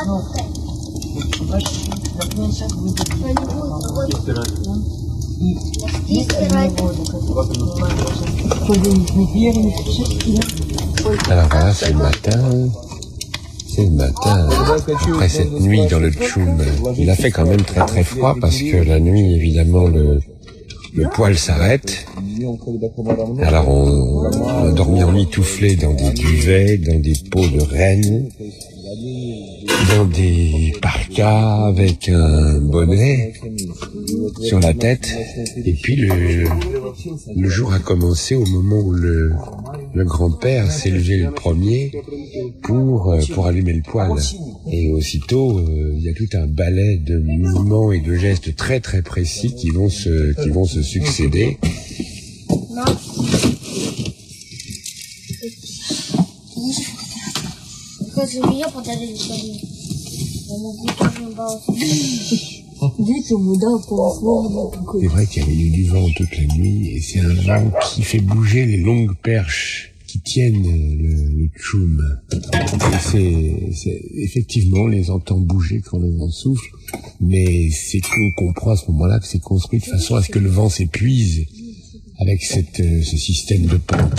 Alors voilà, c'est le matin. C'est le matin. Après cette nuit dans le tchoum, il a fait quand même très très froid parce que la nuit, évidemment, le poêle s'arrête. Alors on a dormi emmitouflé dans des duvets, dans des pots de renne, dans des parkas avec un bonnet sur la tête. Et puis le jour a commencé au moment où le grand-père s'est levé le premier pour allumer le poêle. Et aussitôt, il y a tout un ballet de mouvements et de gestes très très précis qui vont se succéder. C'est vrai qu'il y avait eu du vent toute la nuit, et c'est un vent qui fait bouger les longues perches qui tiennent le tchoum. Et c'est effectivement, on les entend bouger quand le vent souffle, mais c'est qu'on comprend à ce moment-là que c'est construit de façon à ce que le vent s'épuise avec ce système de pente.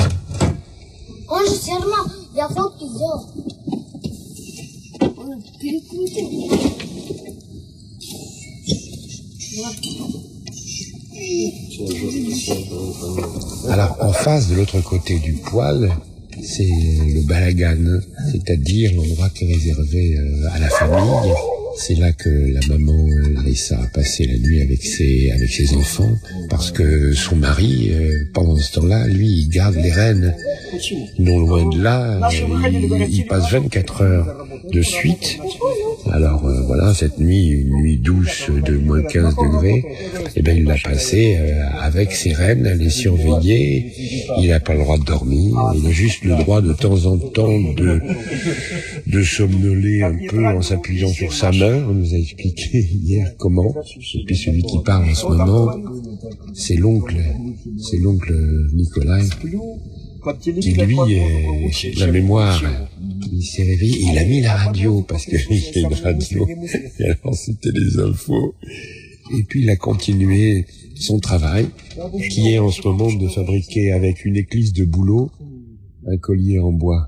Alors, en face, de l'autre côté du poêle, c'est le balagan, c'est-à-dire l'endroit qui est réservé à la famille. C'est là que la maman laisse passer la nuit avec ses enfants, parce que son mari, pendant ce temps-là, lui, il garde les rênes. Non loin de là, il passe 24 heures de suite. Alors voilà, cette nuit, une nuit douce de moins 15 degrés, eh ben il l'a passée avec ses rênes, à les surveiller. Il n'a pas le droit de dormir, il a juste le droit de temps en temps de somnoler un peu en s'appuyant sur sa main. On nous a expliqué hier comment. Et puis celui qui parle en ce moment, c'est l'oncle Nicolas, qui lui, la mémoire, il s'est réveillé, il a mis la radio, parce qu'il y a une radio, et alors c'était les infos. Et puis il a continué son travail, qui est en ce moment de fabriquer avec une éclisse de bouleau un collier en bois.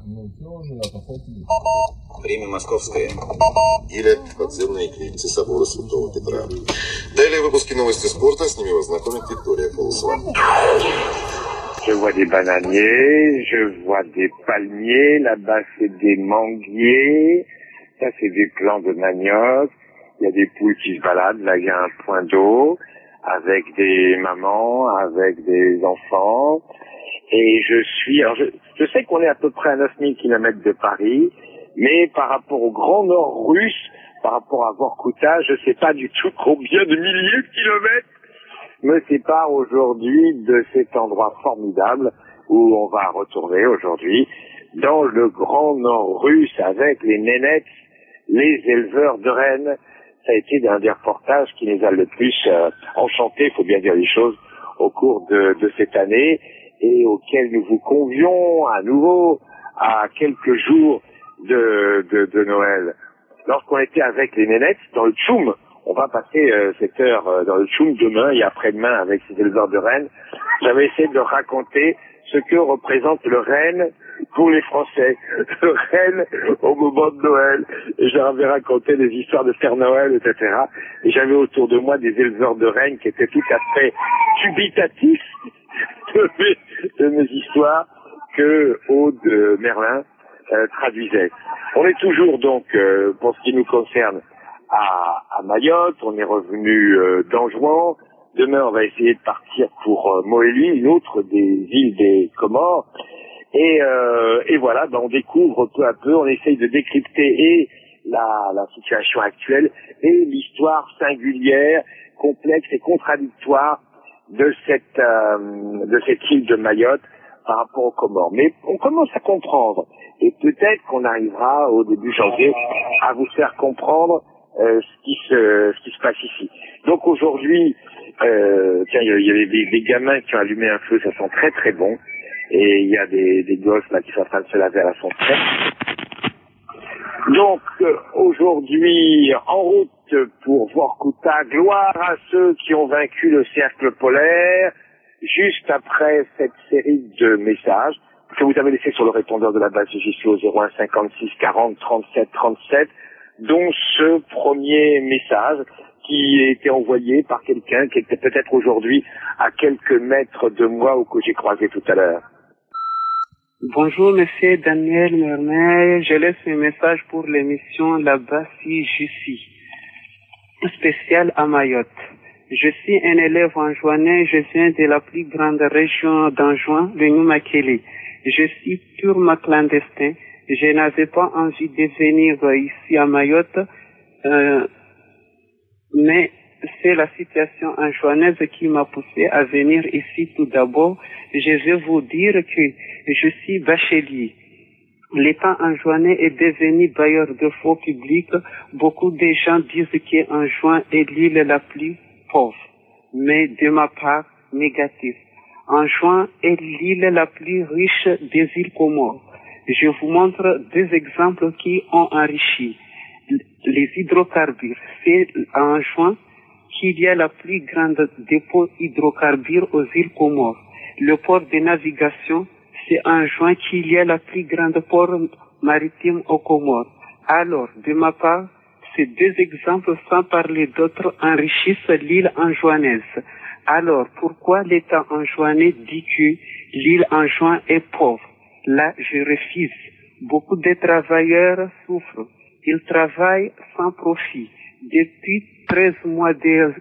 Время московское или подземные эклипсы собора Святого Петра. Далее выпуски новости спорта, с ними вас знакомит Виктория Полосова. Je vois des bananiers, je vois des palmiers, là-bas c'est des manguiers, ça c'est des plants de manioc, il y a des poules qui se baladent, là il y a un point d'eau, avec des mamans, avec des enfants, et je sais qu'on est à peu près à 9000 km de Paris, mais par rapport au Grand Nord russe, par rapport à Vorkuta, je sais pas du tout combien de milliers de kilomètres me sépare aujourd'hui de cet endroit formidable où on va retourner aujourd'hui dans le Grand Nord russe avec les nénètes, les éleveurs de rennes. Ça a été un des reportages qui les a le plus enchantés, il faut bien dire les choses, au cours de cette année et auquel nous vous convions à nouveau à quelques jours de Noël. Lorsqu'on était avec les nénettes dans le tchoum, on va passer cette heure dans le tchoum demain et après-demain avec ces éleveurs de rennes. J'avais essayé de raconter ce que représente le renne pour les Français, le renne au moment de Noël. Et j'avais raconté des histoires de Père Noël, etc. Et j'avais autour de moi des éleveurs de rennes qui étaient tout à fait dubitatifs de mes histoires que Aude Merlin traduisait. On est toujours donc, pour ce qui nous concerne, à Mayotte. On est revenu d'Anjouan. Demain, on va essayer de partir pour Mohéli, une autre des îles des Comores. Et voilà, on découvre peu à peu, on essaye de décrypter et la situation actuelle et l'histoire singulière, complexe et contradictoire de cette île de Mayotte par rapport aux Comores. Mais on commence à comprendre. Et peut-être qu'on arrivera au début janvier à vous faire comprendre ce qui se passe ici. Donc aujourd'hui, tiens, il y avait des gamins qui ont allumé un feu, ça sent très très bon. Et il y a des gosses là qui sont en train de se laver à la fontaine. Donc, aujourd'hui, en route pour Vorkuta, gloire à ceux qui ont vaincu le cercle polaire, juste après cette série de messages que vous avez laissés sur le répondeur de la base JC au 01 56 40 37 37, dont ce premier message qui était envoyé par quelqu'un qui était peut-être aujourd'hui à quelques mètres de moi ou que j'ai croisé tout à l'heure. Bonjour, monsieur Daniel Mermet. Je laisse un message pour l'émission là-bas si je suis spécial à Mayotte. Je suis un élève anjouanais. Je viens de la plus grande région d'Anjouan, le Noumakele. Je suis purement clandestin. Je n'avais pas envie de venir ici à Mayotte, mais c'est la situation anjouanaise qui m'a poussé à venir ici tout d'abord. Je vais vous dire que je suis bachelier. L'État anjouanais est devenu bailleur de fonds publics. Beaucoup de gens disent qu'Anjouan est l'île la plus pauvre. Mais de ma part, négatif. Anjouan est l'île la plus riche des îles Comores. Je vous montre deux exemples qui ont enrichi. Les hydrocarbures. C'est à Anjouan qu'il y a la plus grande dépôt hydrocarbures aux îles Comores. Le port de navigation, c'est en Anjouan qu'il y a la plus grande port maritime aux Comores. Alors, de ma part, ces deux exemples, sans parler d'autres, enrichissent l'île anjouanaise. Alors, pourquoi l'État anjouanais dit que l'île Anjouan est pauvre? Là, je refuse. Beaucoup de travailleurs souffrent. Ils travaillent sans profit. Depuis 13 mois,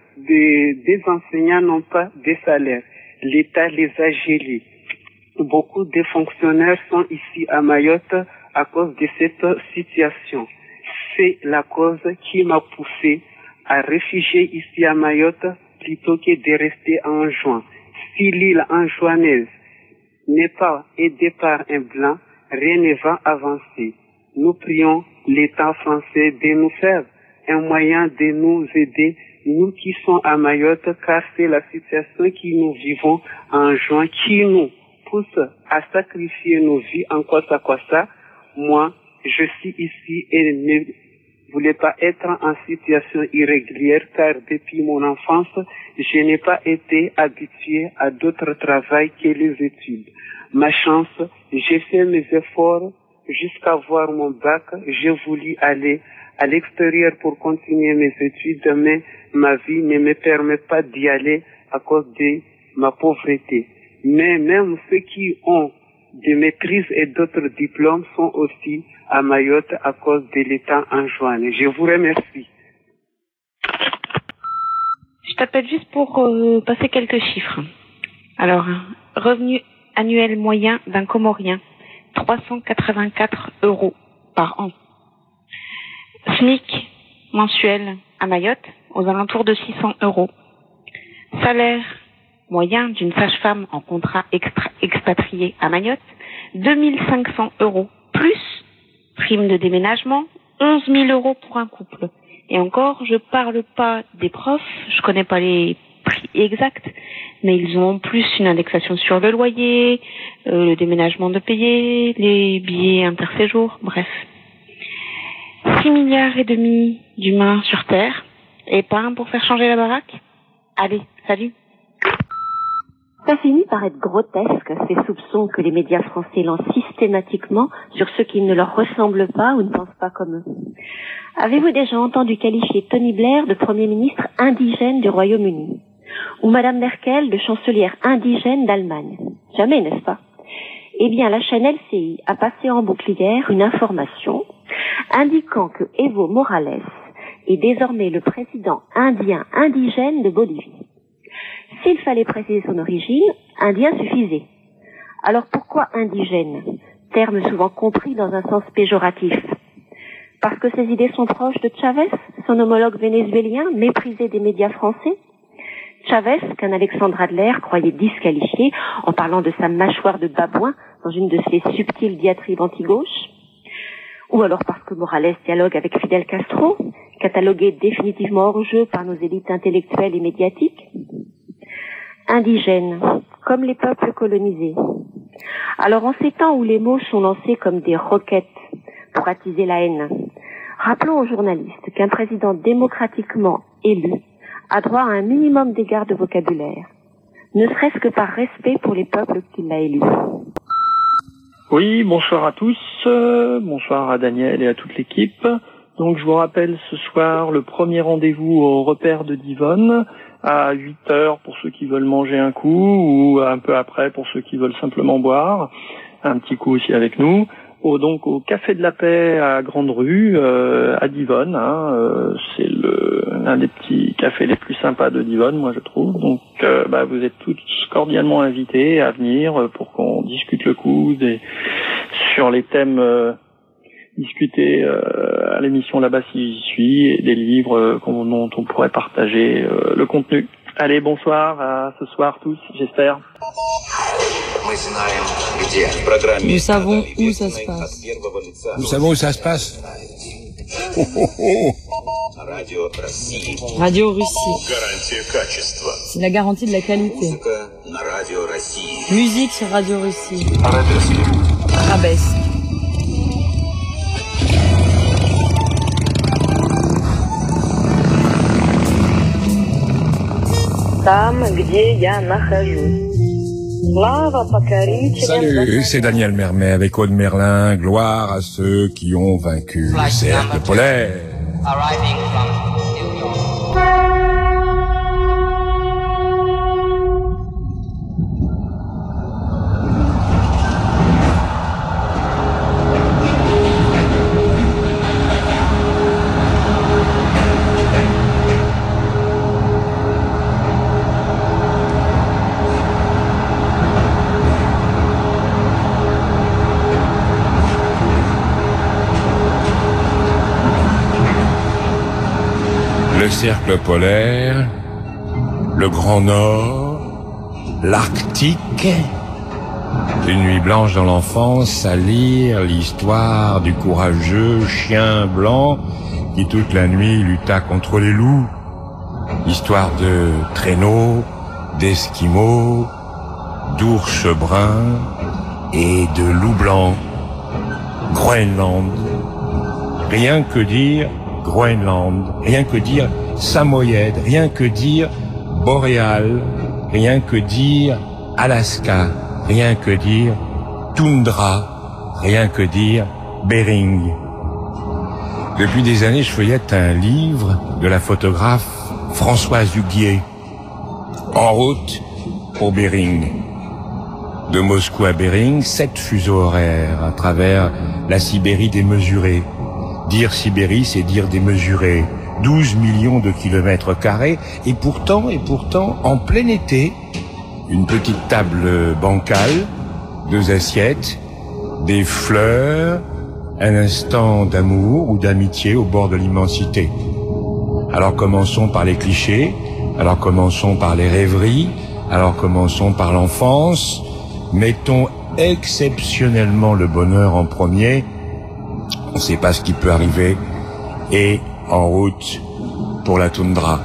des enseignants n'ont pas de salaire. L'État les a gelés. Beaucoup de fonctionnaires sont ici à Mayotte à cause de cette situation. C'est la cause qui m'a poussé à réfugier ici à Mayotte plutôt que de rester en Anjouan. Si l'île anjouanaise n'est pas aidée par un blanc, rien ne va avancer. Nous prions l'État français de nous faire un moyen de nous aider, nous qui sommes à Mayotte, car c'est la situation que nous vivons en juin qui nous pousse à sacrifier nos vies en Kwasa. Moi, je suis ici et ne voulais pas être en situation irrégulière, car depuis mon enfance, je n'ai pas été habitué à d'autres travails que les études. Ma chance, j'ai fait mes efforts jusqu'à avoir mon bac. J'ai voulu aller à l'extérieur pour continuer mes études, mais ma vie ne me permet pas d'y aller à cause de ma pauvreté. Mais même ceux qui ont des maîtrises et d'autres diplômes sont aussi à Mayotte à cause de l'État anjouanais. Je vous remercie. Je t'appelle juste pour passer quelques chiffres. Alors, revenu annuel moyen d'un Comorien, 384 € par an. SMIC mensuel à Mayotte, aux alentours de 600 €. Salaire moyen d'une sage-femme en contrat expatrié à Mayotte, 2500 €, plus prime de déménagement, 11 000 € pour un couple. Et encore, je parle pas des profs, je connais pas les prix exacts, mais ils ont en plus une indexation sur le loyer, le déménagement de payer, les billets interséjours, bref. 6,5 milliards d'humains sur Terre, et pas un pour faire changer la baraque. Allez, salut. Ça finit par être grotesque, ces soupçons que les médias français lancent systématiquement sur ceux qui ne leur ressemblent pas ou ne pensent pas comme eux. Avez-vous déjà entendu qualifier Tony Blair de Premier ministre indigène du Royaume-Uni? Ou Madame Merkel de chancelière indigène d'Allemagne? Jamais, n'est-ce pas? Eh bien, la chaîne LCI a passé en boucle hier une information indiquant que Evo Morales est désormais le président indien indigène de Bolivie. S'il fallait préciser son origine, indien suffisait. Alors pourquoi indigène? Terme souvent compris dans un sens péjoratif. Parce que ses idées sont proches de Chavez, son homologue vénézuélien, méprisé des médias français? Chavez, qu'un Alexandre Adler croyait disqualifié en parlant de sa mâchoire de babouin dans une de ses subtiles diatribes anti-gauche? Ou alors parce que Morales dialogue avec Fidel Castro, catalogué définitivement hors jeu par nos élites intellectuelles et médiatiques? Indigènes, comme les peuples colonisés. Alors en ces temps où les mots sont lancés comme des roquettes pour attiser la haine, Rappelons aux journalistes qu'un président démocratiquement élu a droit à un minimum d'égard de vocabulaire, ne serait-ce que par respect pour les peuples qui l'ont élu. Oui, bonsoir à tous, bonsoir à Daniel et à toute l'équipe. Donc je vous rappelle ce soir le premier rendez-vous au repère de Divonne à 8h pour ceux qui veulent manger un coup ou un peu après pour ceux qui veulent simplement boire un petit coup aussi avec nous. Donc au Café de la Paix à Grande Rue à Divonne, c'est l'un des petits cafés les plus sympas de Divonne, moi je trouve. Donc vous êtes tous cordialement invités à venir pour qu'on discute le coup sur les thèmes discutés à l'émission là-bas si j'y suis, et des livres dont on pourrait partager le contenu. Allez, bonsoir, à ce soir tous, j'espère. Nous savons où ça se passe. Nous savons où ça se passe. Radio Russie. C'est la garantie de la qualité. Musique sur Radio Russie. Arabesque. Salut, c'est Daniel Mermet avec Aude Merlin. Gloire à ceux qui ont vaincu le cercle polaire. Le cercle polaire, le Grand Nord, l'Arctique, une nuit blanche dans l'enfance à lire l'histoire du courageux chien blanc qui toute la nuit lutta contre les loups, histoire de traîneaux, d'esquimaux, d'ours bruns et de loups blancs. Groenland, rien que dire Groenland, rien que dire Samoyède, rien que dire Boréal, rien que dire Alaska, rien que dire Toundra, rien que dire Bering. Depuis des années, je feuillette un livre de la photographe Françoise Huguier, En route pour Bering. De Moscou à Bering, 7 fuseaux horaires à travers la Sibérie démesurée. Dire Sibérie, c'est dire démesuré. 12 millions de kilomètres carrés, et pourtant, en plein été, une petite table bancale, 2 assiettes, des fleurs, un instant d'amour ou d'amitié au bord de l'immensité. Alors commençons par les clichés, alors commençons par les rêveries, alors commençons par l'enfance, mettons exceptionnellement le bonheur en premier. On ne sait pas ce qui peut arriver, et en route pour la toundra.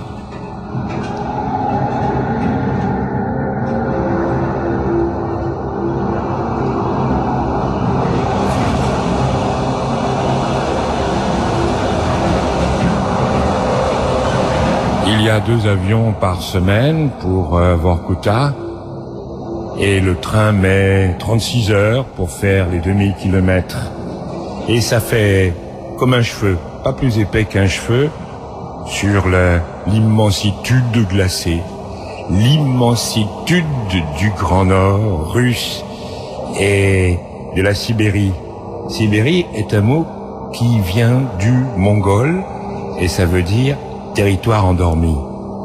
Il y a 2 avions par semaine pour Vorkuta, et le train met 36 heures pour faire les 2000 kilomètres. Et ça fait comme un cheveu, pas plus épais qu'un cheveu, sur l'immensitude glacée, l'immensitude du Grand Nord russe et de la Sibérie. Sibérie est un mot qui vient du mongol et ça veut dire territoire endormi.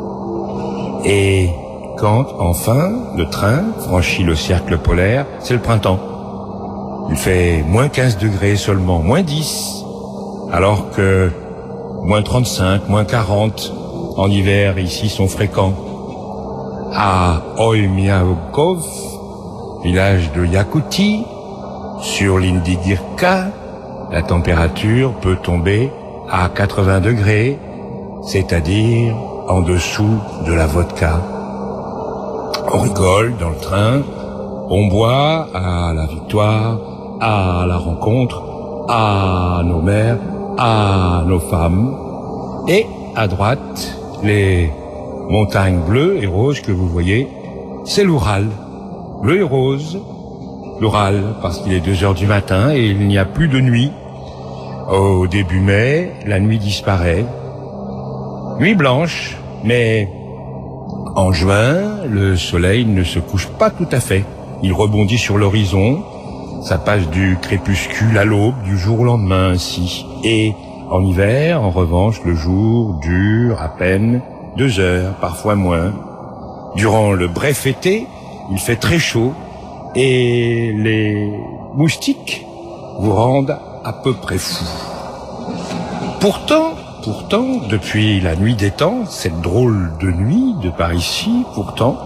Et quand, enfin, le train franchit le cercle polaire, c'est le printemps. Il fait moins 15 degrés seulement, moins 10, alors que moins 35, moins 40 en hiver ici sont fréquents. À Oymyakov, village de Yakoutie, sur l'Indigirka, la température peut tomber à 80 degrés, c'est-à-dire en dessous de la vodka. On rigole dans le train, on boit à la victoire, à la rencontre, à nos mères, à nos femmes. Et à droite, les montagnes bleues et roses que vous voyez, c'est l'Oural. Bleu et rose, l'Oural, parce qu'il est 2h du matin et il n'y a plus de nuit. Au début mai, la nuit disparaît. Nuit blanche, mais en juin, le soleil ne se couche pas tout à fait. Il rebondit sur l'horizon, ça passe du crépuscule à l'aube, du jour au lendemain ainsi. Et en hiver, en revanche, le jour dure à peine 2 heures, parfois moins. Durant le bref été, il fait très chaud et les moustiques vous rendent à peu près fou. Pourtant, depuis la nuit des temps, cette drôle de nuit de par ici, pourtant,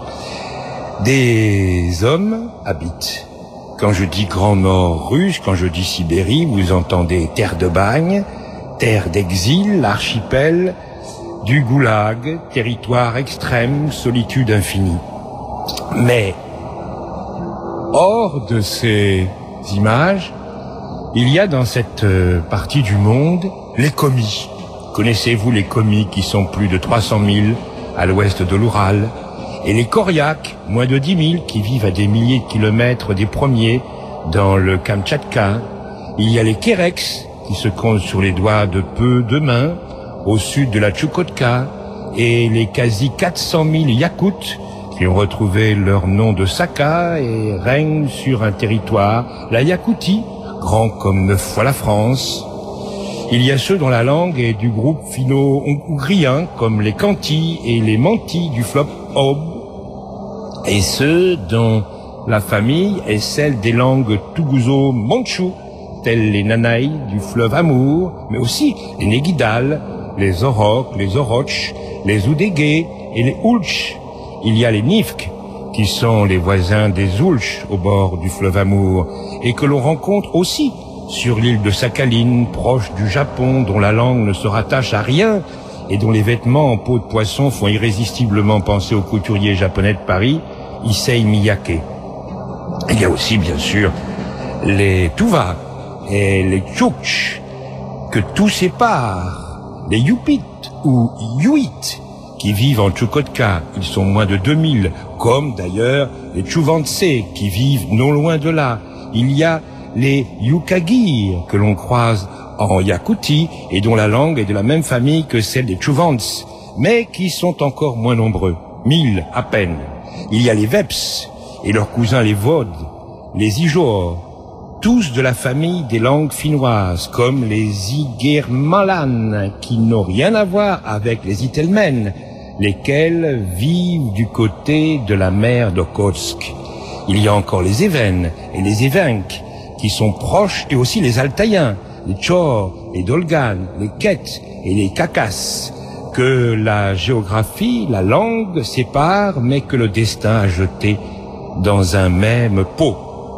des hommes habitent. Quand je dis Grand Nord russe, quand je dis Sibérie, vous entendez terre de bagne, terre d'exil, archipel, du goulag, territoire extrême, solitude infinie. Mais, hors de ces images, il y a dans cette partie du monde les commis. Connaissez-vous les commis qui sont plus de 300 000 à l'ouest de l'Oural? Et les Koryaks, moins de 10 000, qui vivent à des milliers de kilomètres des premiers dans le Kamtchatka. Il y a les Kereks, qui se comptent sur les doigts de peu de mains, au sud de la Tchoukotka, et les quasi 400 000 Yakoutes, qui ont retrouvé leur nom de Saka et règnent sur un territoire, la Yakoutie, grand comme 9 fois la France. Il y a ceux dont la langue est du groupe finno-ougrien, comme les Khanty et les Manti du fleuve Ob, et ceux dont la famille est celle des langues tougouzo-mandchou, telles les Nanaï du fleuve Amour, mais aussi les Négidal, les Oroks, les Oroch, les Oudégués et les Oulch. Il y a les Nifk, qui sont les voisins des Oulch au bord du fleuve Amour, et que l'on rencontre aussi sur l'île de Sakhaline, proche du Japon, dont la langue ne se rattache à rien et dont les vêtements en peau de poisson font irrésistiblement penser au couturier japonais de Paris, Issei Miyake. Il y a aussi, bien sûr, les Tuva et les Tchouktches, que tout sépare, les Yupit ou Yuit, qui vivent en Tchoukotka. Ils sont moins de 2000, comme d'ailleurs les Tchouvantse, qui vivent non loin de là. Il y a les Yukagir, que l'on croise en Yakoutie et dont la langue est de la même famille que celle des Tchouvants, mais qui sont encore moins nombreux, 1000 à peine. Il y a les Veps et leurs cousins les Vod, les Ijor, tous de la famille des langues finnoises, comme les Igermalan, qui n'ont rien à voir avec les Itelmen, lesquels vivent du côté de la mer d'Okhotsk. Il y a encore les Even et les Evenks, qui sont proches, et aussi les Altaïens, les Tchor, les Dolgan, les Ket et les Kakas, que la géographie, la langue sépare, mais que le destin a jeté dans un même pot.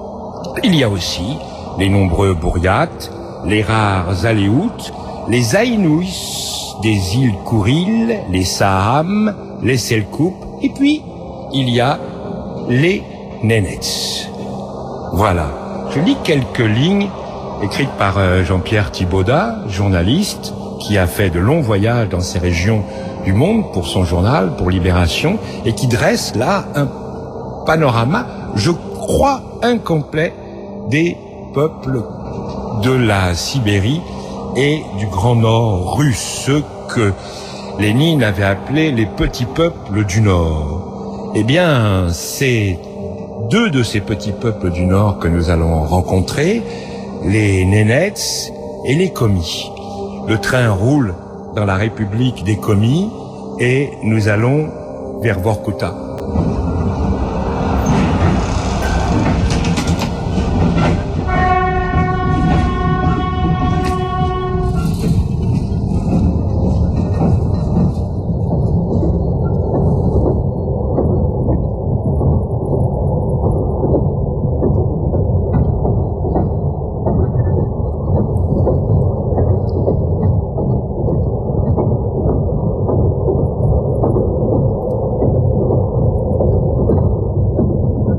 Il y a aussi les nombreux Bouriates, les rares Aléoutes, les Aïnous des îles Kouril, les Saham, les Selkoup, et puis il y a les Nénets. Voilà. Je lis quelques lignes écrites par Jean-Pierre Thibaudat, journaliste, qui a fait de longs voyages dans ces régions du monde pour son journal, pour Libération, et qui dresse là un panorama, je crois, incomplet des peuples de la Sibérie et du Grand Nord russe, ceux que Lénine avait appelés les petits peuples du Nord. Eh bien, c'est 2 de ces petits peuples du Nord que nous allons rencontrer, les Nénets et les Komis. Le train roule dans la République des Komis et nous allons vers Vorkuta.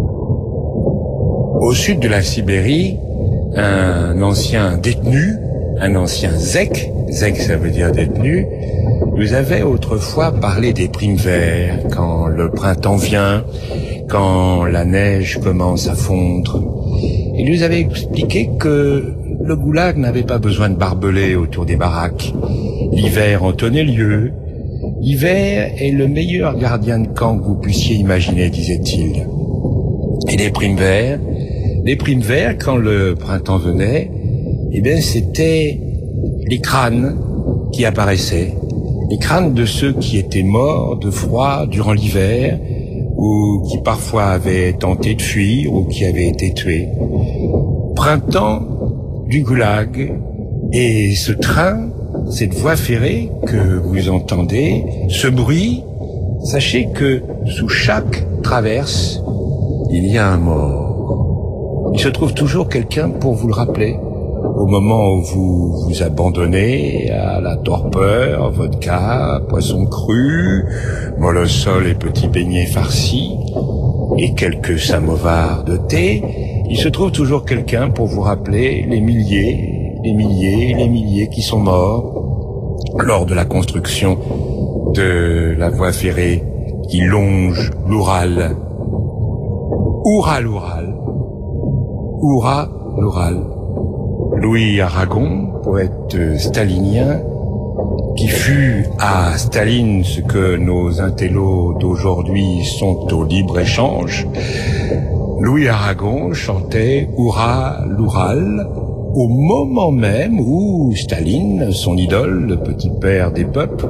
Au sud de la Sibérie, un ancien détenu un ancien zec, zec ça veut dire détenu, nous avait autrefois parlé des primes verts, quand le printemps vient, quand la neige commence à fondre. Il nous avait expliqué que le goulag n'avait pas besoin de barbelés autour des baraques. L'hiver en tenait lieu. L'hiver est le meilleur gardien de camp que vous puissiez imaginer, disait-il. Et les primes verts, quand le printemps venait, eh bien, c'était les crânes qui apparaissaient. Les crânes de ceux qui étaient morts de froid durant l'hiver, ou qui parfois avaient tenté de fuir, ou qui avaient été tués. Printemps du goulag. Et ce train, cette voie ferrée que vous entendez, ce bruit, sachez que sous chaque traverse, il y a un mort. Il se trouve toujours quelqu'un pour vous le rappeler. Au moment où vous vous abandonnez à la torpeur, vodka, poisson cru, molosol et petits beignets farcis, et quelques samovars de thé, il se trouve toujours quelqu'un pour vous rappeler les milliers qui sont morts lors de la construction de la voie ferrée qui longe l'Oural. Oural. Louis Aragon, poète stalinien, qui fut à Staline ce que nos intellos d'aujourd'hui sont au libre-échange. Louis Aragon chantait l'Oural au moment même où Staline, son idole, le petit père des peuples,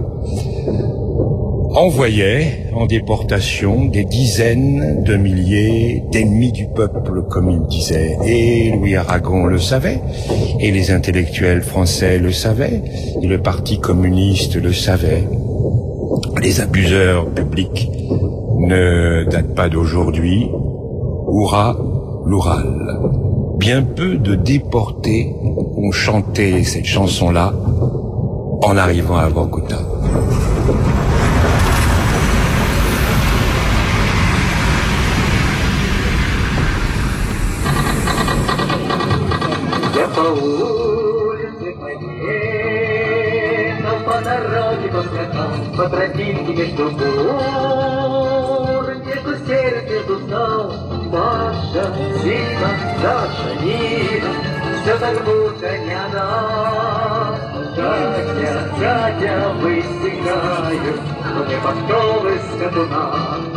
envoyait en déportation des dizaines de milliers d'ennemis du peuple, comme il disait. Et Louis Aragon le savait, et les intellectuels français le savaient, et le Parti communiste le savait. Les abuseurs publics ne datent pas d'aujourd'hui. l'Oural. Bien peu de déportés ont chanté cette chanson-là en arrivant à Vorkuta. По тропинке между гор, нету сердце узнал, Паша, Зина, Даша, Нина, все так будто не она. Дядя, высекают, но не подковы скотуна.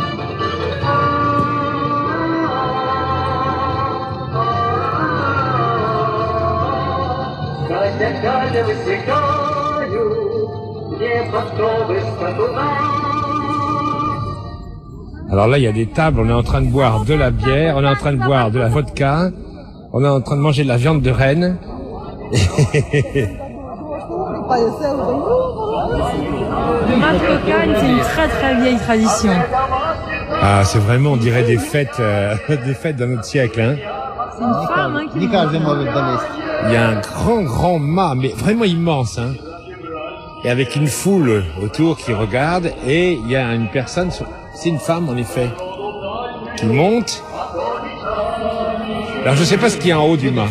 Дядя, высекают, Alors là, il y a des tables, on est en train de boire de la bière, on est en train de boire de la vodka, on est en train de manger de la viande de renne. Le Rav Kokan, c'est une très très vieille tradition. Ah, c'est vraiment, on dirait des fêtes dans notre siècle, hein. C'est une femme, qui... Il y a un grand mât, mais vraiment immense, hein. Et avec une foule autour qui regarde, et il y a une personne, c'est une femme en effet, qui monte. Alors je sais pas ce qu'il y a en haut du mât.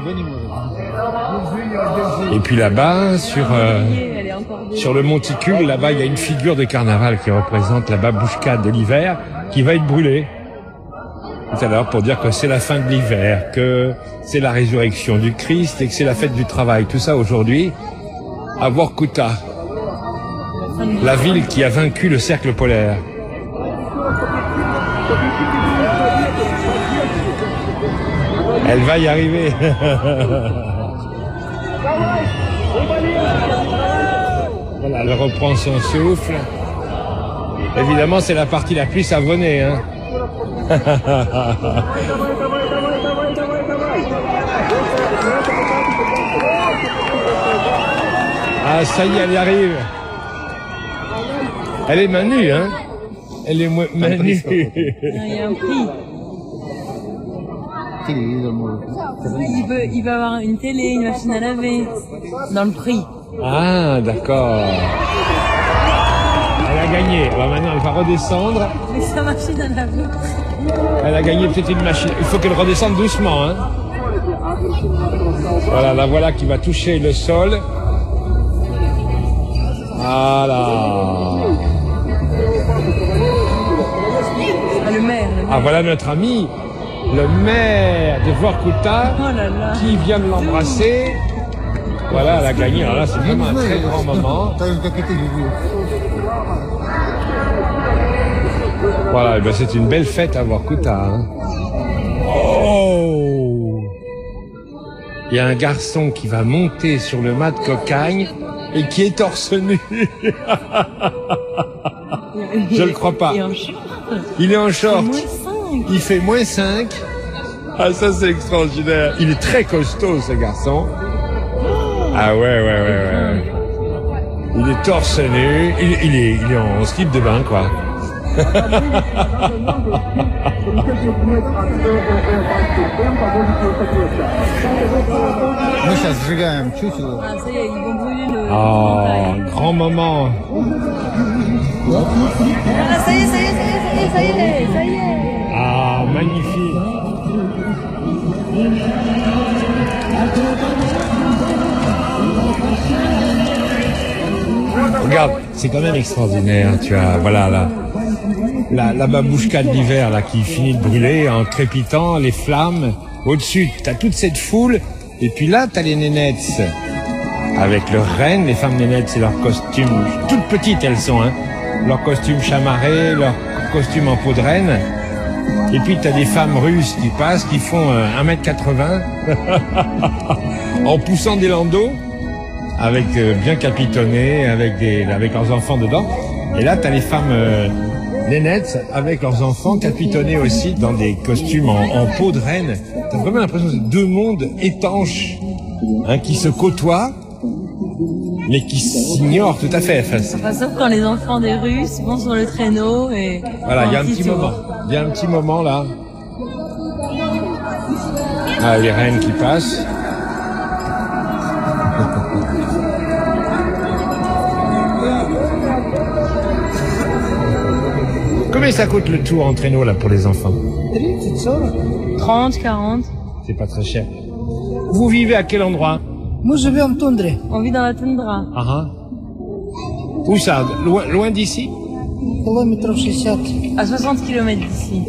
Et puis là-bas, sur le monticule, là-bas, il y a une figure de carnaval qui représente la babouchka de l'hiver, qui va être brûlée tout à l'heure pour dire que c'est la fin de l'hiver, que c'est la résurrection du Christ et que c'est la fête du travail. Tout ça aujourd'hui à Vorkuta, la ville qui a vaincu le cercle polaire. Elle va y arriver. Voilà, elle reprend son souffle. Évidemment, c'est la partie la plus savonnée, hein. Ah, ça y est, elle y arrive. Elle est main nue, hein. Elle est main nue. Il y a un prix. Il va avoir une télé, une machine à laver, dans le prix. Ah, d'accord. Elle a gagné. Alors maintenant, elle va redescendre. Mais sa machine à laver. Elle a gagné peut-être une machine. Il faut qu'elle redescende doucement, hein. Voilà, la voilà qui va toucher le sol. Voilà. Le maire. Ah, voilà notre ami, le maire de Vorkouta, qui vient de l'embrasser. Voilà, elle a gagné. Alors là, c'est vraiment un très grand moment. Voilà, et ben c'est une belle fête à Vorkouta. Hein. Oh! Il y a un garçon qui va monter sur le mât de cocagne et qui est torse nu. Je le crois pas. Il est en short. Il fait -5. Ah, ça c'est extraordinaire. Il est très costaud, ce garçon. Ah ouais. Il est torse nu. Il est en slip de bain, quoi. Oh, grand moment. Ça y est. Ah, magnifique. Regarde, c'est quand même extraordinaire. Tu as, voilà, la babouchka de l'hiver là qui finit de brûler en crépitant les flammes. Au-dessus, t'as toute cette foule. Et puis là, t'as les nénettes avec leurs reines. Les femmes nénettes, c'est leur costume. Toutes petites, elles sont, hein. Leur costume chamarré, leur costume en peau de reine. Et puis t'as des femmes russes qui passent, qui font 1m80 en poussant des landaux, avec bien capitonnés, avec leurs enfants dedans. Et là t'as les femmes nénettes avec leurs enfants capitonnés aussi dans des costumes en peau de reine. T'as vraiment l'impression que c'est deux mondes étanches, hein, qui se côtoient, mais qui s'ignorent tout à fait. Enfin, sauf quand les enfants des Russes vont sur le traîneau et... Voilà, il y a un petit moment. Il y a un petit moment là. Ah, les reines qui passent. Combien ça coûte le tour en traîneau là pour les enfants? 30, 40. C'est pas très cher. Vous vivez à quel endroit? Moi je vais en toundra. On vit dans la toundra. Ah ah. Où ça? Loin d'ici? Kilomètre 60. À 60 km d'ici.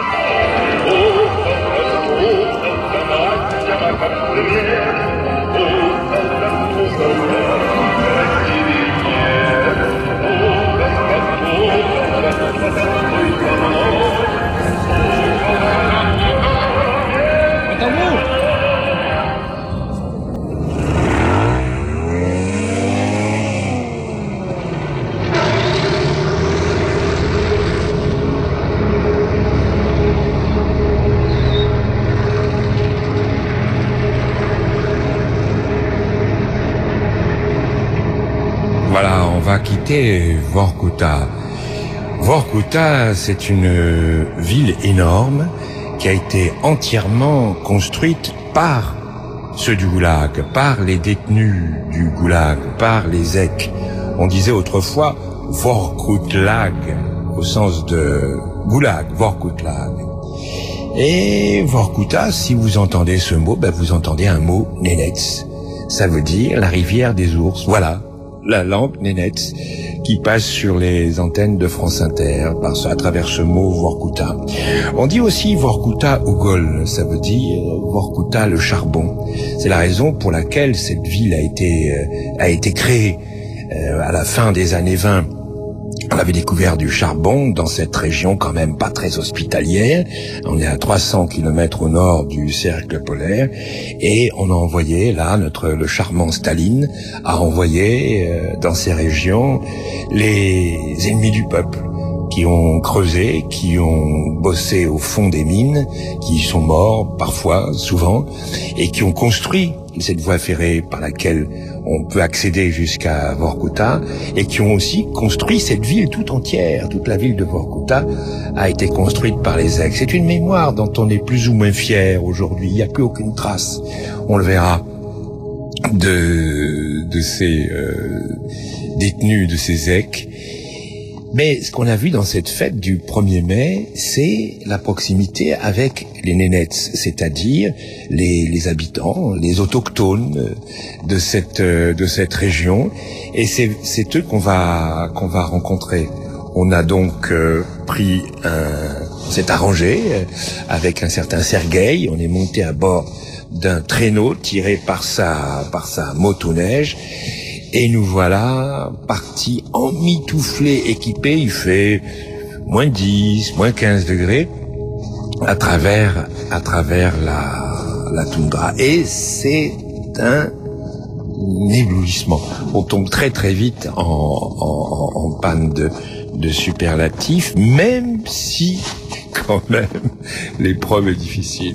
Voilà, on va quitter Vorkouta. Vorkouta, c'est une ville énorme qui a été entièrement construite par ceux du Goulag, par les détenus du Goulag, par les zèques. On disait autrefois Vorkoutlag, au sens de Goulag, Vorkoutlag. Et Vorkouta, si vous entendez ce mot, vous entendez un mot Nénetz. Ça veut dire la rivière des ours. Voilà. La lampe Nénetz qui passe sur les antennes de France Inter à travers ce mot Vorkouta. On dit aussi Vorkouta Ougol, ça veut dire Vorkouta le charbon. C'est la raison pour laquelle cette ville a été créée à la fin des années 20. On avait découvert du charbon dans cette région quand même pas très hospitalière. On est à 300 km au nord du cercle polaire et on a envoyé là le charmant Staline a envoyé dans ces régions les ennemis du peuple qui ont creusé, qui ont bossé au fond des mines, qui sont morts parfois, souvent, et qui ont construit cette voie ferrée par laquelle on peut accéder jusqu'à Vorkouta, et qui ont aussi construit cette ville tout entière. Toute la ville de Vorkouta a été construite par les Zèques. C'est une mémoire dont on est plus ou moins fier aujourd'hui. Il n'y a plus aucune trace, on le verra, de ces détenus, de ces Zèques. Mais ce qu'on a vu dans cette fête du 1er mai, c'est la proximité avec les nénettes, c'est-à-dire les habitants, les autochtones de cette région, et c'est eux qu'on va rencontrer. On a donc s'est arrangé avec un certain Sergueï, on est monté à bord d'un traîneau tiré par sa motoneige. Et nous voilà partis emmitouflés, équipés. Il fait moins 10, moins 15 degrés à travers la toundra. Et c'est un éblouissement. On tombe très très vite en panne de superlatifs, même si quand même l'épreuve est difficile.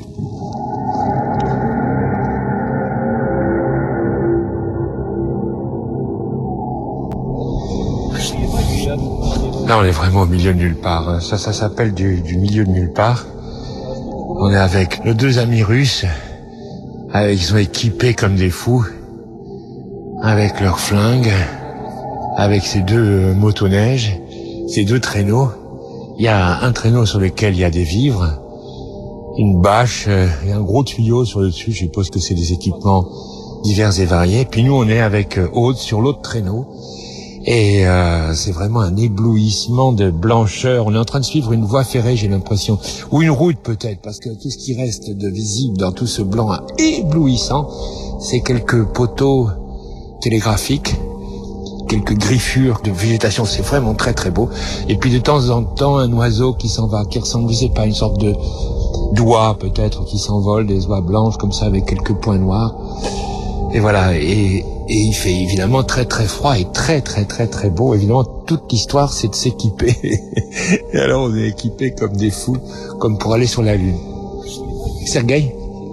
Là, on est vraiment au milieu de nulle part. Ça s'appelle du milieu de nulle part. On est avec nos 2 amis russes. Ils sont équipés comme des fous. Avec leurs flingues. Avec ces 2 motoneiges. Ces 2 traîneaux. Il y a un traîneau sur lequel il y a des vivres. Une bâche. Et un gros tuyau sur le dessus. Je suppose que c'est des équipements divers et variés. Puis nous, on est avec Aude sur l'autre traîneau. Et c'est vraiment un éblouissement de blancheur. On est en train de suivre une voie ferrée, j'ai l'impression, ou une route peut-être, parce que tout ce qui reste de visible dans tout ce blanc éblouissant, c'est quelques poteaux télégraphiques, quelques griffures de végétation. C'est vraiment très très beau. Et puis de temps en temps, un oiseau qui s'en va, qui ressemble, je sais pas, une sorte de d'oie peut-être, qui s'envole, des oies blanches comme ça avec quelques points noirs. Et voilà. Et il fait évidemment très très froid et très très très très beau. Évidemment, toute l'histoire, c'est de s'équiper. Et alors, on est équipés comme des fous, comme pour aller sur la Lune. Sergueï,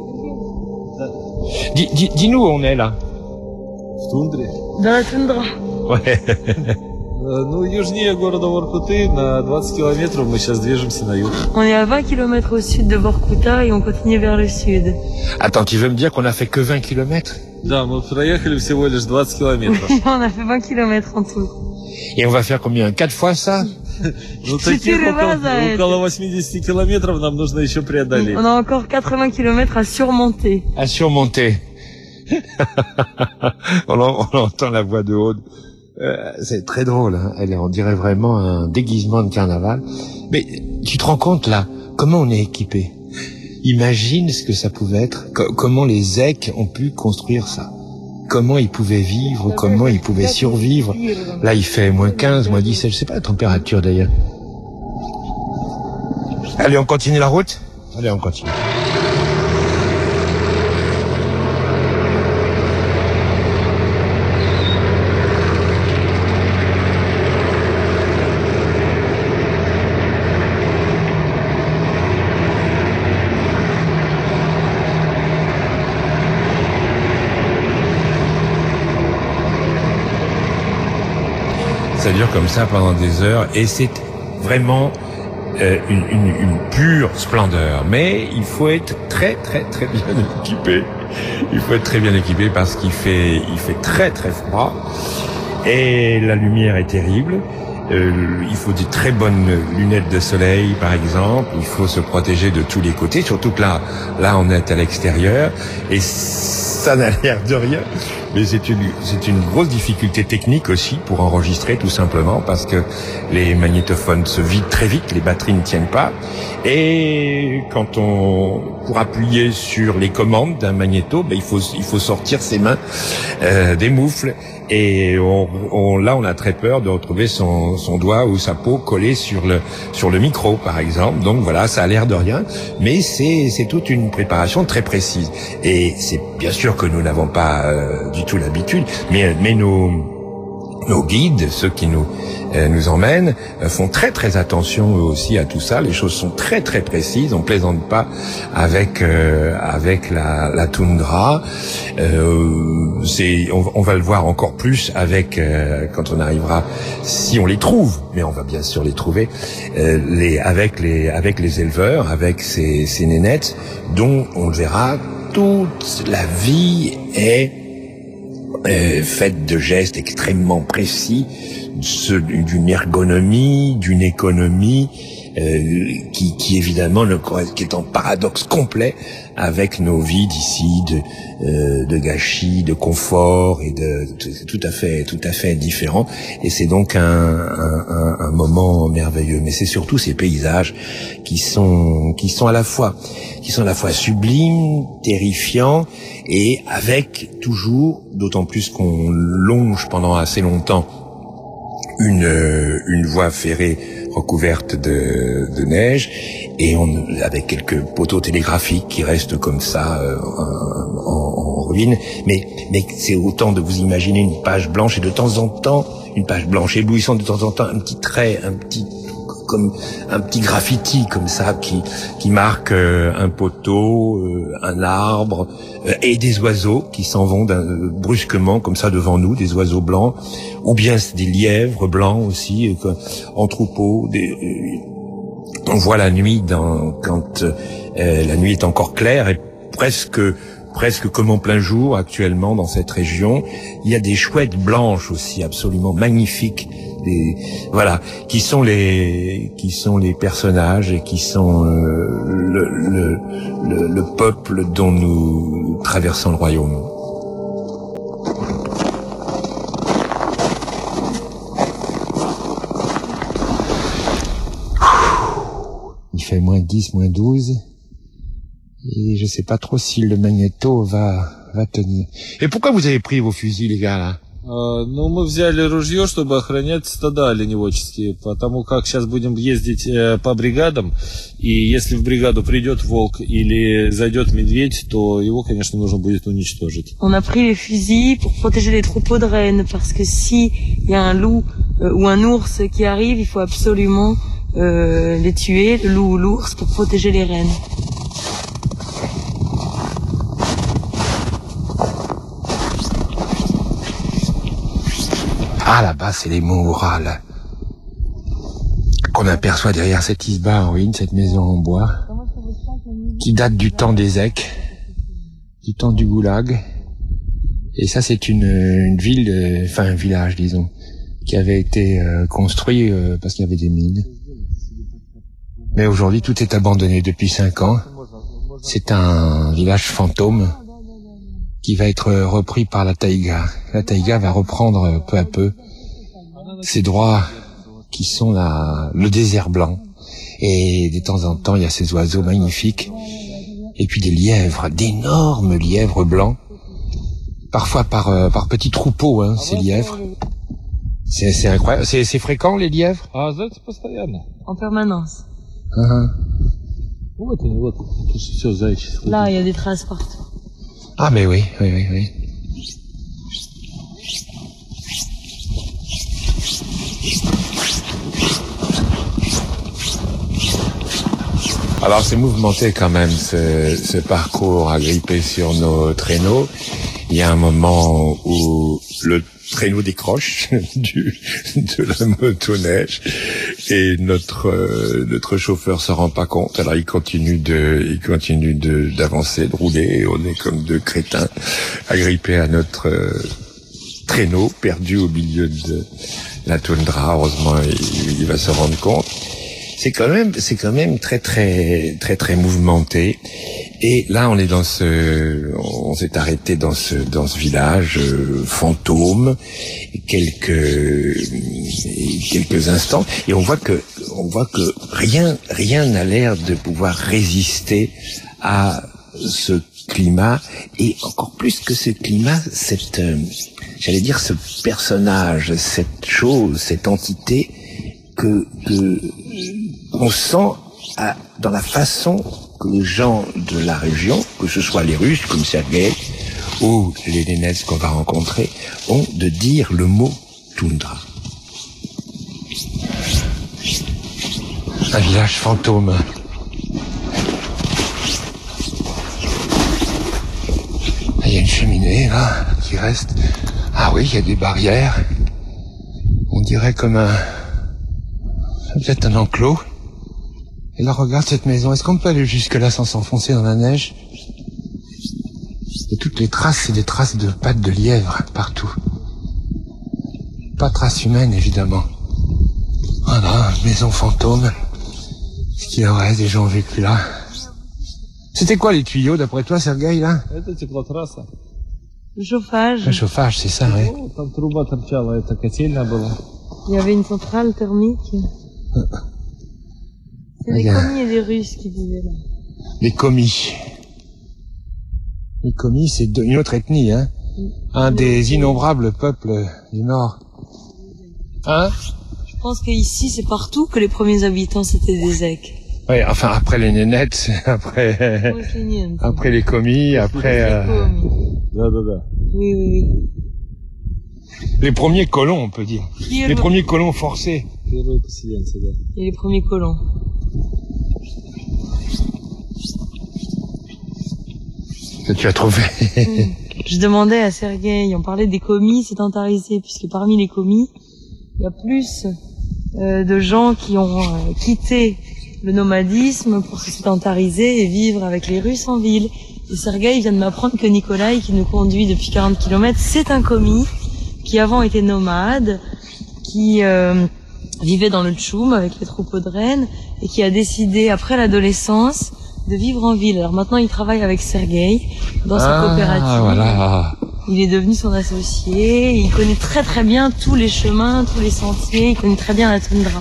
dis-nous où on est là. В тундре? Dans la toundra. Ouais. Ну, южнее города Воркуты, на 20 километров мы сейчас движемся на юг. On est à 20 km au sud de Vorkuta et on continue vers le sud. Attends, tu veux me dire qu'on a fait que 20 kilomètres? Да, мы проехали всего лишь 20 километров. On a fait 20 km en tout. Et on va faire combien? 4 fois ça? Ну, таких около 80 километров нам нужно еще преодолеть. On a encore 80 km à surmonter. À surmonter. on entend la voix de Aude. C'est très drôle, hein. On dirait vraiment un déguisement de carnaval. Mais tu te rends compte là, comment on est équipé? Imagine ce que ça pouvait être, comment les Èques ont pu construire ça. Comment ils pouvaient vivre, comment ils pouvaient survivre. Là, il fait moins 15, moins 17, je sais pas la température d'ailleurs. Allez, on continue la route? Allez, on continue. Ça dure comme ça pendant des heures et c'est vraiment une pure splendeur. Mais il faut être très très très bien équipé. Il faut être très bien équipé parce qu'il fait très très froid et la lumière est terrible. Il faut des très bonnes lunettes de soleil, par exemple. Il faut se protéger de tous les côtés, surtout que là on est à l'extérieur et ça n'a l'air de rien. Mais c'est une grosse difficulté technique aussi pour enregistrer, tout simplement, parce que les magnétophones se vident très vite, les batteries ne tiennent pas. Et pour appuyer sur les commandes d'un magnéto, il faut sortir ses mains des moufles. Et on a très peur de retrouver son doigt ou sa peau collée sur le micro, par exemple. Donc voilà, ça a l'air de rien, mais c'est toute une préparation très précise. Et c'est bien sûr que nous n'avons pas du tout l'habitude, mais nos guides, ceux qui nous emmènent, font très très attention eux aussi à tout ça. Les choses sont très très précises. On plaisante pas avec la toundra. On va le voir encore plus quand on arrivera, si on les trouve, mais on va bien sûr les trouver, avec les éleveurs, avec ces nénettes, dont on le verra, toute la vie est faite de gestes extrêmement précis, d'une ergonomie, d'une économie, qui évidemment qui est en paradoxe complet avec nos vies d'ici, de gâchis, de confort et tout à fait différent. Et c'est donc un moment merveilleux. Mais c'est surtout ces paysages qui sont à la fois sublimes, terrifiants, et avec toujours, d'autant plus qu'on longe pendant assez longtemps une voie ferrée recouverte de neige, et avec quelques poteaux télégraphiques qui restent comme ça en ruine, mais c'est autant de vous imaginer une page blanche, et de temps en temps une page blanche éblouissante, de temps en temps un petit trait, comme un petit graffiti comme ça qui marque un poteau, un arbre, et des oiseaux qui s'en vont brusquement comme ça devant nous, des oiseaux blancs, ou bien des lièvres blancs aussi en troupeau. On voit la nuit quand la nuit est encore claire, et presque comme en plein jour actuellement dans cette région. Il y a des chouettes blanches aussi absolument magnifiques, qui sont les personnages, et qui sont le peuple dont nous traversons le royaume. Il fait moins 10, moins 12. Et je sais pas trop si le magnéto va tenir. Et pourquoi vous avez pris vos fusils, les gars, là? Мы взяли ружье, чтобы охранять стада оленеводческие, потому как сейчас будем ездить по бригадам, и если в бригаду придет волк или зайдет медведь, то его, конечно, нужно будет уничтожить. On a pris les fusils pour protéger les troupeaux de rennes, parce que si il y a un loup ou un ours qui arrive, il faut absolument les tuer, le loup ou l'ours, pour protéger les rennes. Ah, là-bas, c'est les monts Oural qu'on aperçoit derrière cette isba en ruine, cette maison en bois, qui date du temps des Èques, du temps du Goulag. Et ça, c'est une ville, un village, disons, qui avait été construit parce qu'il y avait des mines. Mais aujourd'hui, tout est abandonné depuis 5 ans. C'est un village fantôme qui va être repris par la taïga. La taïga va reprendre peu à peu ces droits qui sont le désert blanc. Et de temps en temps, il y a ces oiseaux magnifiques. Et puis des lièvres, d'énormes lièvres blancs. Parfois par petits troupeaux, ces lièvres. C'est incroyable. C'est fréquent, les lièvres? En permanence. Là, il y a des traces partout. Ah, mais oui. Alors, c'est mouvementé quand même, ce parcours agrippé sur nos traîneaux. Il y a un moment où le traîneau décroche de la motoneige, et notre chauffeur se rend pas compte. Alors il continue d'avancer, de rouler, et on est comme deux crétins agrippés à notre traîneau perdu au milieu de la toundra. Heureusement, il va se rendre compte. C'est quand même très mouvementé. Et là, on s'est arrêté dans ce village fantôme quelques instants, et on voit que rien n'a l'air de pouvoir résister à ce climat, et encore plus que ce climat, ce personnage, cette chose, cette entité que on sent dans la façon que les gens de la région, que ce soit les Russes comme Sergueï ou les Nénèzes qu'on va rencontrer, ont de dire le mot toundra. Un village fantôme. Il y a une cheminée là qui reste. Ah oui, il y a des barrières. On dirait comme peut-être un enclos. Et là, regarde cette maison. Est-ce qu'on peut aller jusque là sans s'enfoncer dans la neige? Et toutes les traces, c'est des traces de pattes de lièvre partout. Pas traces humaines, évidemment. Voilà, maison fantôme. Ce qu'il y aurait des gens vécus là. C'était quoi les tuyaux, d'après toi, Sergueï, là? Это теплотрасса. Le chauffage. Le chauffage, c'est ça, oui. Ну, там труба торчала, это котельная была. Il y avait une centrale thermique. C'est des commis et des Russes qui vivaient là. Les commis. Les commis, c'est une autre ethnie, hein. Un des innombrables peuples du Nord. Hein? Je pense qu'ici, c'est partout que les premiers habitants, c'était des Zecs. Oui, enfin, après les nénettes, après les commis, après... Oui, oui, oui. Les premiers colons, on peut dire. Les premiers colons forcés. Et les premiers colons. Que tu as trouvé. Je demandais à Sergueï, on parlait des commis sédentarisés, puisque parmi les commis, il y a plus de gens qui ont quitté le nomadisme pour se sédentariser et vivre avec les Russes en ville. Et Sergueï vient de m'apprendre que Nikolai, qui nous conduit depuis 40 km, c'est un commis qui avant était nomade, qui vivait dans le Tchoum avec les troupeaux de rennes et qui a décidé, après l'adolescence, de vivre en ville. Alors maintenant, il travaille avec Sergueï dans sa coopérative. Voilà. Il est devenu son associé. Il connaît très très bien tous les chemins, tous les sentiers. Il connaît très bien la toundra.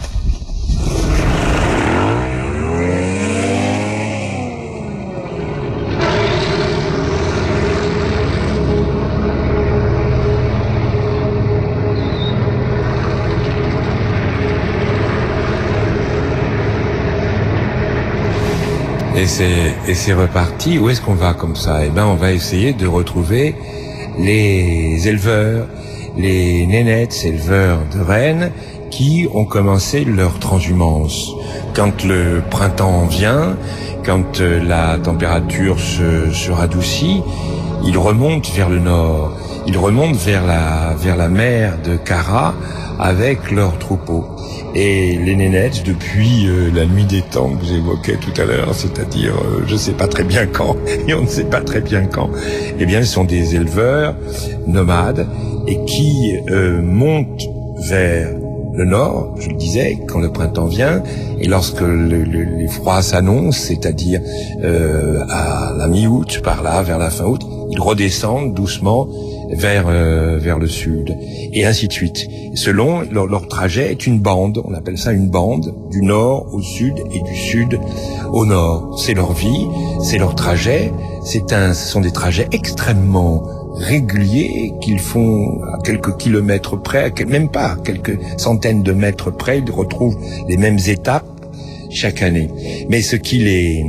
Et c'est reparti. Où est-ce qu'on va comme ça? Eh ben, on va essayer de retrouver les éleveurs, les nénettes éleveurs de rennes qui ont commencé leur transhumance. Quand le printemps vient, quand la température se radoucit, ils remontent vers le nord. Ils remontent vers la mer de Kara avec leurs troupeaux. Et les nénettes, depuis la nuit des temps que j'évoquais tout à l'heure, c'est-à-dire je sais pas très bien quand, et on ne sait pas très bien quand, eh bien, ce sont des éleveurs nomades et qui montent vers le nord, je le disais, quand le printemps vient, et lorsque les froids s'annoncent, c'est-à-dire à la mi-août, par là, vers la fin août, ils redescendent doucement vers le sud, et ainsi de suite. Selon leur trajet est une bande, on appelle ça une bande, du nord au sud et du sud au nord. C'est leur vie, c'est leur trajet, ce sont des trajets extrêmement réguliers qu'ils font à quelques kilomètres près, même pas, à quelques centaines de mètres près, ils retrouvent les mêmes étapes chaque année. Mais ce qui les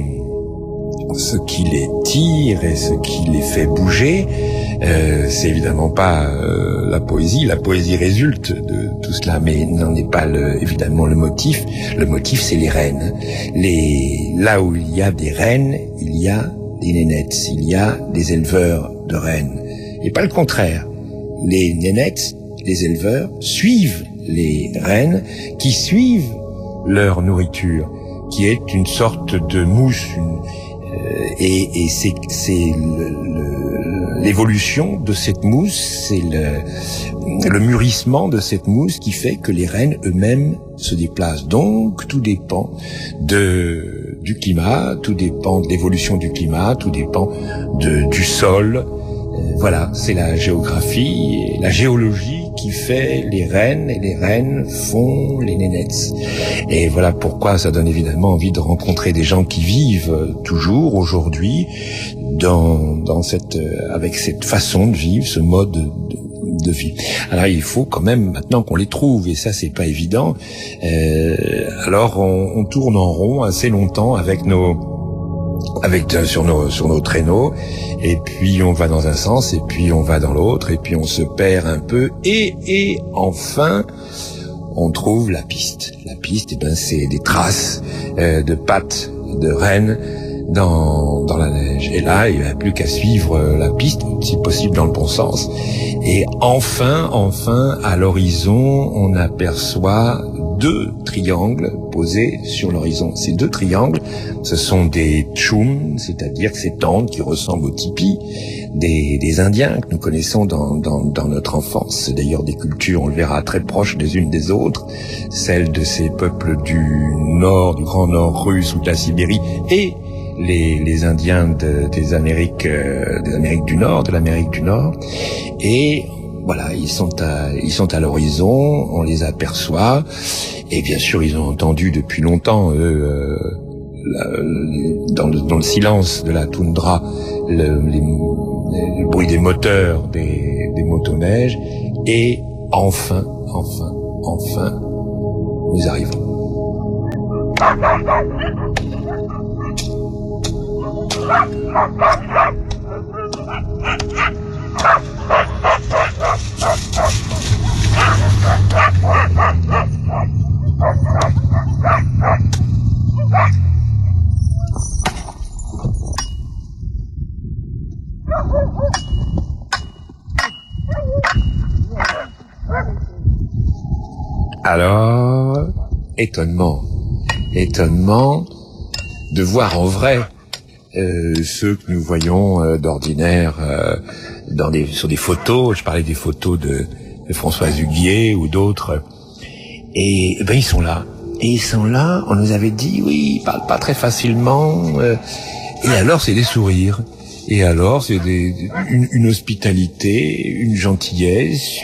tire et ce qui les fait bouger, c'est évidemment pas la poésie. La poésie résulte de tout cela, mais n'en est pas évidemment le motif. Le motif, c'est les rennes. Là où il y a des rennes, il y a des nénettes, il y a des éleveurs de rennes. Et pas le contraire. Les nénettes, les éleveurs, suivent les rennes qui suivent leur nourriture, qui est une sorte de mousse, et c'est l'évolution de cette mousse, c'est le mûrissement de cette mousse qui fait que les rennes eux-mêmes se déplacent. Donc tout dépend du climat, tout dépend de l'évolution du climat, tout dépend du sol. Voilà, c'est la géographie et la géologie qui fait les rennes, et les rennes font les nénettes. Et voilà pourquoi ça donne évidemment envie de rencontrer des gens qui vivent toujours aujourd'hui avec cette façon de vivre, ce mode de vie. Alors il faut quand même maintenant qu'on les trouve, et ça c'est pas évident. Alors on tourne en rond assez longtemps sur nos traîneaux, et puis on va dans un sens, et puis on va dans l'autre, et puis on se perd un peu, et enfin on trouve la piste. La piste, eh ben, c'est des traces de pattes de rennes dans la neige. Et là, il n'y a plus qu'à suivre la piste, si possible dans le bon sens. Et enfin, à l'horizon, on aperçoit 2 triangles posés sur l'horizon. Ces 2 triangles, ce sont des tchoum, c'est-à-dire ces tentes qui ressemblent aux tipis des Indiens que nous connaissons dans notre enfance. C'est d'ailleurs des cultures, on le verra, très proches les unes des autres, celles de ces peuples du nord, du grand nord russe ou de la Sibérie, et les Indiens des Amériques du Nord, de l'Amérique du Nord. Et voilà, ils sont à l'horizon, on les aperçoit, et bien sûr ils ont entendu depuis longtemps, dans le silence de la toundra, le bruit des moteurs des motoneiges, et enfin, nous arrivons. Alors, étonnement de voir en vrai ceux que nous voyons d'ordinaire sur des photos. Je parlais des photos de Françoise Huguier ou d'autres. Et ben ils sont là. On nous avait dit oui, ils parlent pas très facilement. Et alors c'est des sourires. Et alors c'est une hospitalité, une gentillesse,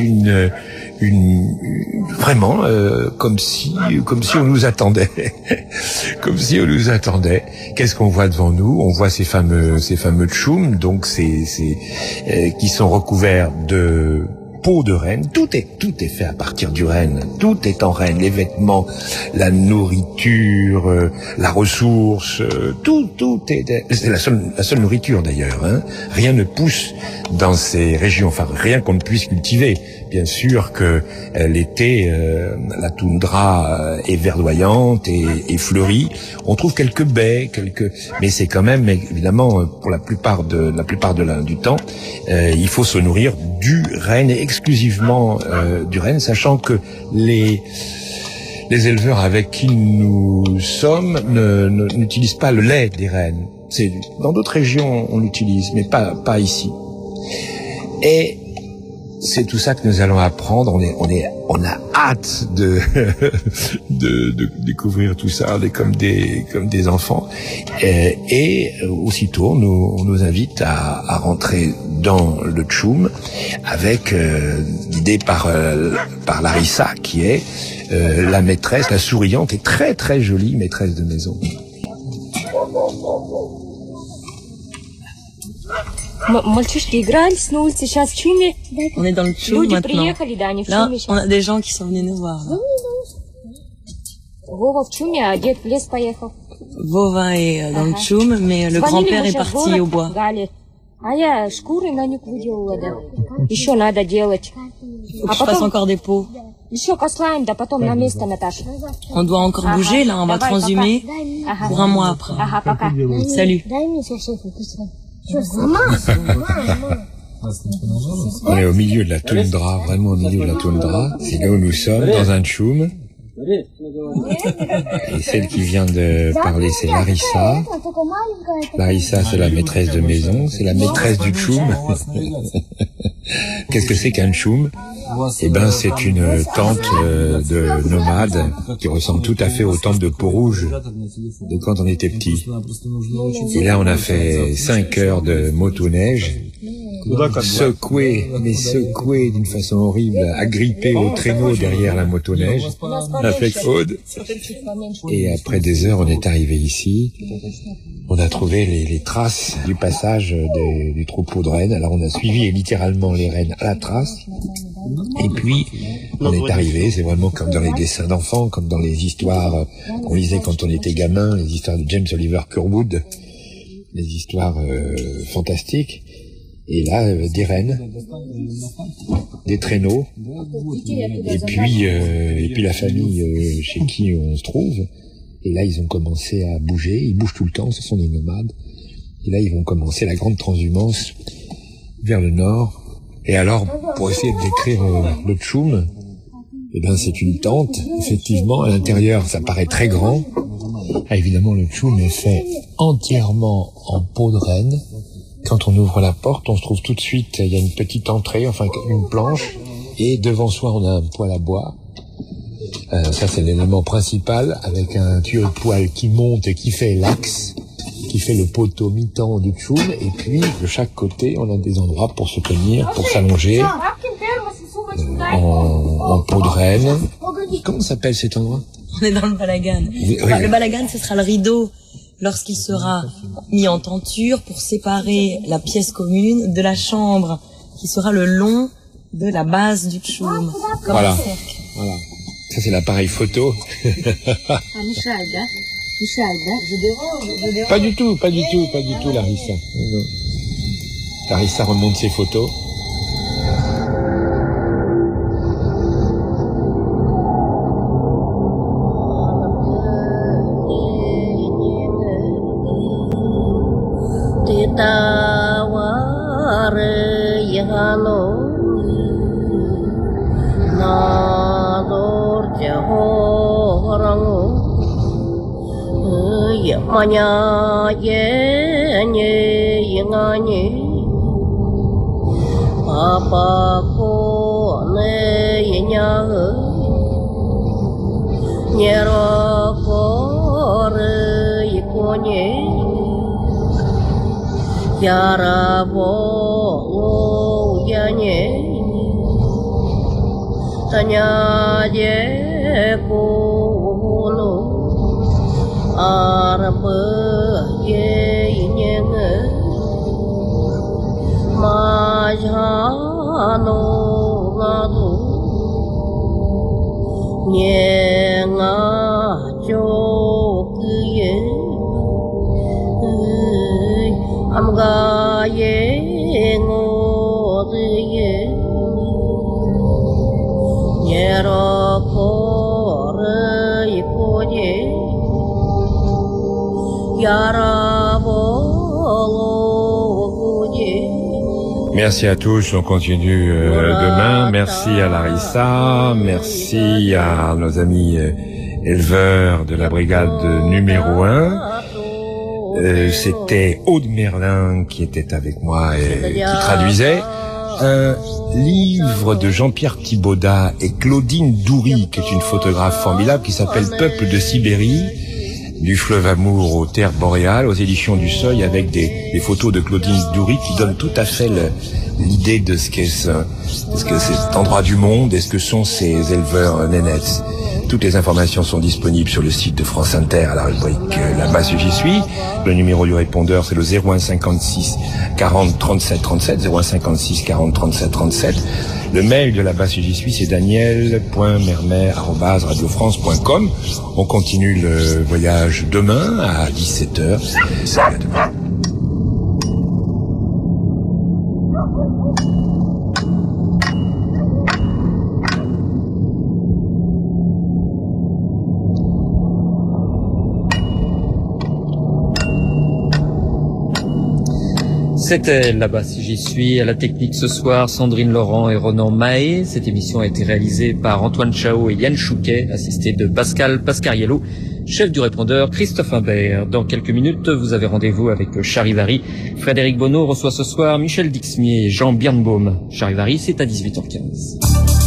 vraiment comme si on nous attendait. Comme si on nous attendait. Qu'est-ce qu'on voit devant nous? On voit ces fameux tchoums, donc qui sont recouverts de peau de renne. Tout est fait à partir du renne. Tout est en renne. Les vêtements, la nourriture, la ressource, tout est. C'est la seule nourriture d'ailleurs. Hein. Rien ne pousse dans ces régions. Enfin, rien qu'on ne puisse cultiver. Bien sûr que l'été, la toundra est verdoyante et fleurie. On trouve quelques baies, mais c'est quand même évidemment pour la plupart du temps, il faut se nourrir du renne et exclusivement du renne, sachant que les éleveurs avec qui nous sommes n'utilisent pas le lait des rennes. C'est dans d'autres régions on l'utilise, mais pas ici. Et c'est tout ça que nous allons apprendre. On a hâte de découvrir tout ça, comme des enfants. Et aussitôt, on nous invite à rentrer dans le tchoum avec guidée par Larissa, qui est la maîtresse, la souriante et très très jolie maîtresse de maison. Мальчишки игрались на улице, сейчас в чуме. On est dans le tchoum Люди maintenant. приехали, да, они в Là, чуме on a сейчас. des gens qui sont venus nous voir. Là. Вова в чуме, а дед в лес поехал. Vova est dans le Ага. tchoum, mais le Звонили grand-père мы est щас в parti город, au bois. Галя. А я шкуры на них выделала, да. Еще надо делать. Faut que je fasse encore des pots. Еще послаем, да потом на место, Наташа. On doit encore bouger, là, on va Давай, transhumer пока. Ага. pour un mois après. Ага, пока. Salut. On est au milieu de la toundra, vraiment au milieu de la toundra. C'est là où nous sommes, dans un tchoum. Et celle qui vient de parler, c'est Larissa. Larissa, c'est la maîtresse de maison, c'est la maîtresse du tchoum. Qu'est-ce que c'est qu'un tchoum? Eh ben, c'est une tente de nomades qui ressemble tout à fait aux tentes de Peau-Rouge de quand on était petit. Et là, on a fait 5 heures de motoneige, secoué d'une façon horrible, agrippé au traîneau derrière la motoneige, avec Aude. Et après des heures, on est arrivé ici. On a trouvé les traces du passage du troupeau de rennes. Alors on a suivi littéralement les rennes à la trace. Et puis, on est arrivé, c'est vraiment comme dans les dessins d'enfants, comme dans les histoires qu'on lisait quand on était gamin, les histoires de James Oliver Curwood, les histoires fantastiques. Et là, des rennes, des traîneaux, et puis la famille chez qui on se trouve. Et là, ils ont commencé à bouger, ils bougent tout le temps, ce sont des nomades. Et là, ils vont commencer la grande transhumance vers le nord. Et alors, pour essayer de décrire le tchoum, eh ben, c'est une tente, effectivement, à l'intérieur, ça paraît très grand. Ah, évidemment, le tchoum est fait entièrement en peau de renne, quand on ouvre la porte, on se trouve tout de suite, il y a une petite entrée, enfin une planche, et devant soi on a un poêle à bois. Ça c'est l'élément principal, avec un tuyau de poêle qui monte et qui fait l'axe, qui fait le poteau mi-temps du tchoum, et puis de chaque côté on a des endroits pour se tenir, pour s'allonger, en peau de renne. Comment s'appelle cet endroit? On est dans le balagan. Le balagan, ce sera le rideau lorsqu'il sera mis en tenture pour séparer la pièce commune de la chambre, qui sera le long de la base du tchoum. Voilà. Voilà. Ça c'est l'appareil photo. Pas du tout, Larissa. Non. Larissa remonte ses photos. Manya ye nye ngani papa ko ne nya nyero ko re ko nye yara bo ya nye tanya je ko no arab ye nyeng ma jano ngadu nyenga chok ye amga ye ngod ye nyero kor ko ye Merci à tous, on continue demain. Merci à Larissa, merci à nos amis éleveurs de la brigade numéro 1. C'était Aude Merlin qui était avec moi et qui traduisait un livre de Jean-Pierre Thibaudat et Claudine Doury, qui est une photographe formidable, qui s'appelle Peuple de Sibérie, du fleuve Amour aux terres boréales, aux éditions du Seuil, avec des photos de Claudine Doury qui donnent tout à fait l'idée de ce qu'est cet endroit du monde et ce que sont ces éleveurs nénettes. Toutes les informations sont disponibles sur le site de France Inter à la rubrique Là-bas si j'y suis. Le numéro du répondeur, c'est le 01 56 40 37 37, 01 56 40 37 37. Le mail de Là-bas si j'y suis, c'est daniel.mermer@radiofrance.com. On continue le voyage demain à 17h. Salut à demain. C'était Là-bas si j'y suis. À la technique ce soir, Sandrine Laurent et Ronan Mahé. Cette émission a été réalisée par Antoine Chao et Yann Chouquet, assisté de Pascal Pascariello, chef du répondeur Christophe Imbert. Dans quelques minutes, vous avez rendez-vous avec Charivari. Frédéric Bonneau reçoit ce soir Michel Dixmier et Jean Birnbaum. Charivari, c'est à 18h15.